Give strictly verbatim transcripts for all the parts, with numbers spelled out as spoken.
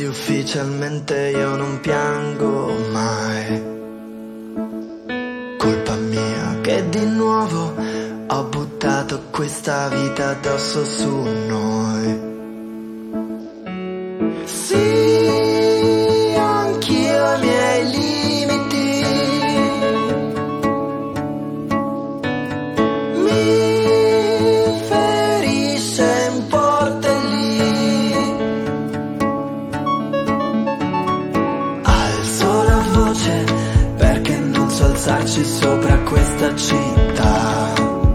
ufficialmente io non piango mai. Colpa mia che di nuovo ho buttato questa vita addosso su noi. Sì, anch'io ho i miei limiti. Mi ferisce un portellì. Alzo la voce perché non so alzarci sopra questa città.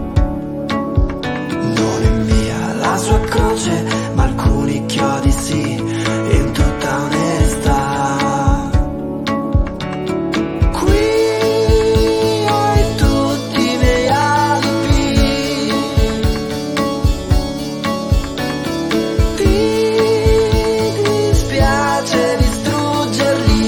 Non è mia la sua croce, ma alcuni chiodi sì, in tutta onestà. Qui hai tutti i miei alibi. Ti dispiace distruggerli.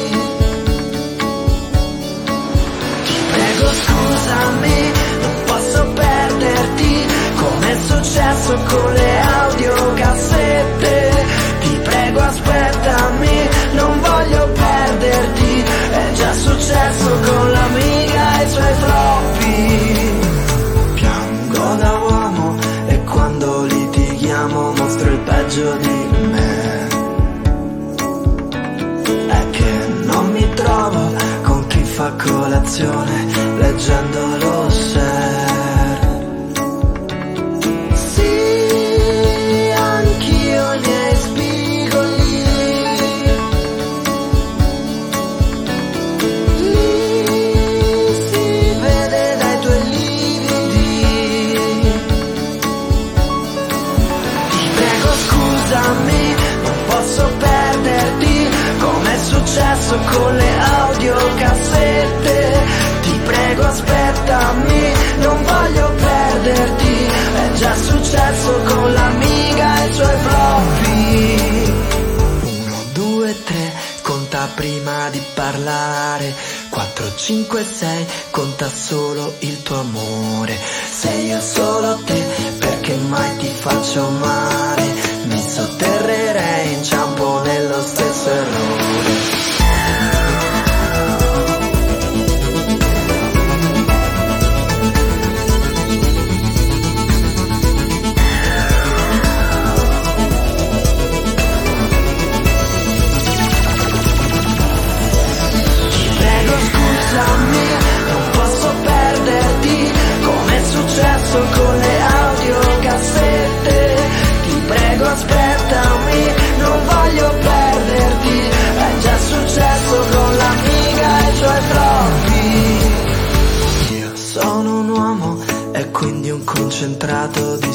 Ti prego scusami, non posso perderti, come è successo con le audiocassette. Ti prego aspettami, non voglio perderti, è già successo con l'amica e i suoi floppy. Piango da uomo e quando litighiamo mostro il peggio di me. È che non mi trovo con chi fa colazione leggendo lo share. Sì, anch'io ho i miei spigoli. Lì si vede dai tuoi lividi. Ti prego scusami, non posso perderti, come è successo con le audiocassette. Ti prego aspettami, non voglio perderti, è già successo con l'amica e i suoi floppy. Uno, due, tre, conta prima di parlare. Quattro, cinque, sei, conta solo il tuo amore. Sei io solo te, perché mai ti faccio male. Mi sotterrerei, inciampo nello stesso errore. Non posso perderti, come è successo con le audiocassette. Ti prego aspettami, non voglio perderti, è già successo con l'amica e i suoi floppy. Io sono un uomo e quindi un concentrato di